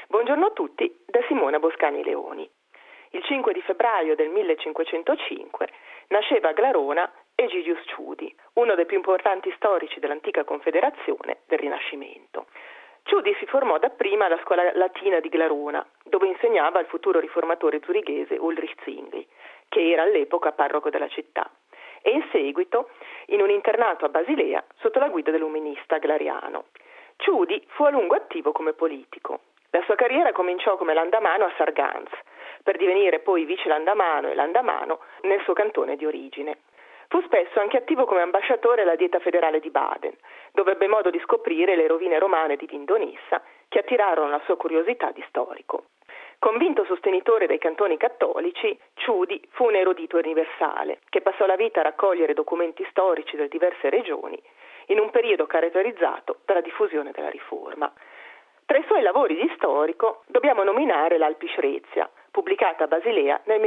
Buongiorno a tutti da Simona Boscani Leoni. Il 5 di febbraio del 1505 nasceva a Glarona Egidius Ciudi, uno dei più importanti storici dell'antica Confederazione del Rinascimento. Ciudi si formò dapprima alla scuola latina di Glarona, dove insegnava al futuro riformatore zurighese Ulrich Zwingli, che era all'epoca parroco della città, e in seguito in un internato a Basilea sotto la guida dell'umanista Glariano. Ciudi fu a lungo attivo come politico. La sua carriera cominciò come landamano a Sargans, per divenire poi vice landamano e landamano nel suo cantone di origine. Fu spesso anche attivo come ambasciatore alla Dieta federale di Baden, dove ebbe modo di scoprire le rovine romane di Vindonissa che attirarono la sua curiosità di storico. Convinto sostenitore dei cantoni cattolici, Ciudi fu un erudito universale che passò la vita a raccogliere documenti storici di diverse regioni in un periodo caratterizzato dalla diffusione della Riforma. Tra i suoi lavori di storico dobbiamo nominare l'Alpishrezia, pubblicata a Basilea nel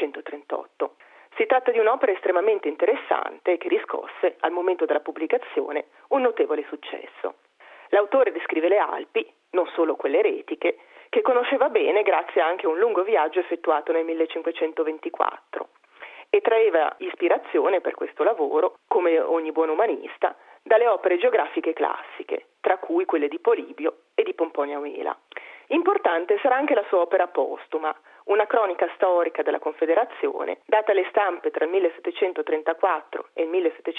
1538. Si tratta di un'opera estremamente interessante che riscosse, al momento della pubblicazione, un notevole successo. L'autore descrive le Alpi, non solo quelle eretiche, che conosceva bene grazie anche a un lungo viaggio effettuato nel 1524 e traeva ispirazione per questo lavoro, come ogni buon umanista, dalle opere geografiche classiche, tra cui quelle di Polibio e di Pomponio Mela. Importante sarà anche la sua opera postuma, una cronica storica della Confederazione, data alle stampe tra il 1734 e il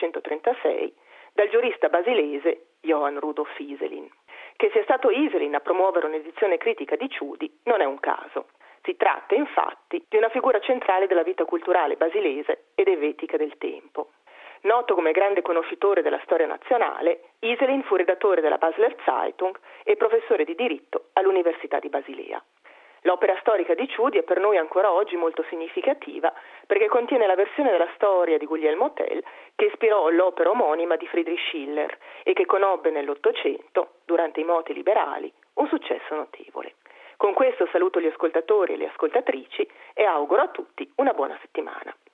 1736 dal giurista basilese Johann Rudolf Iselin. Che sia stato Iselin a promuovere un'edizione critica di Ciudi non è un caso. Si tratta, infatti, di una figura centrale della vita culturale basilese ed evetica del tempo. Noto come grande conoscitore della storia nazionale, Iselin fu redattore della Basler Zeitung e professore di diritto all'Università di Basilea. L'opera storica di Ciudi è per noi ancora oggi molto significativa perché contiene la versione della storia di Guglielmo Tell che ispirò l'opera omonima di Friedrich Schiller e che conobbe nell'Ottocento, durante i moti liberali, un successo notevole. Con questo saluto gli ascoltatori e le ascoltatrici e auguro a tutti una buona settimana.